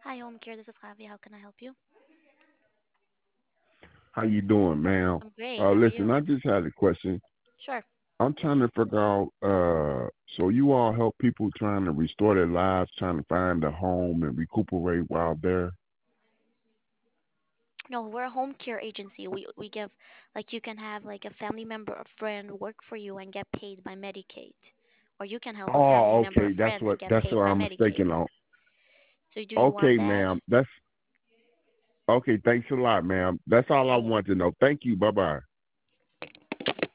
Hi, Home Care. This is Javi. How can I help you? How you doing, ma'am? I'm great. How are Listen, you? I just had a question. Sure. I'm trying to figure out, so you all help people trying to restore their lives, trying to find a home and recuperate while there? No, we're a home care agency. We give like you can have like a family member or friend work for you and get paid by Medicaid, or you can help a family Oh, member or okay. friend and get That's paid what by I'm Medicaid. mistaken on. So do you want Okay, that? ma'am. That's okay. Thanks a lot, ma'am. That's all I Okay. want to know. Thank you. Bye bye.